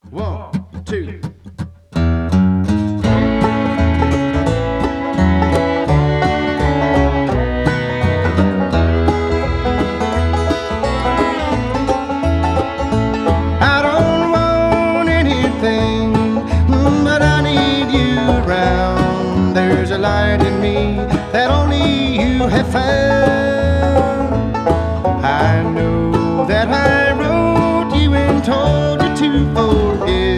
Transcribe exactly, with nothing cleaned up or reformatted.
One, two. I don't want anything, but I need you around. There's a light in me that only you have found. I know that I wrote you and told you to forget.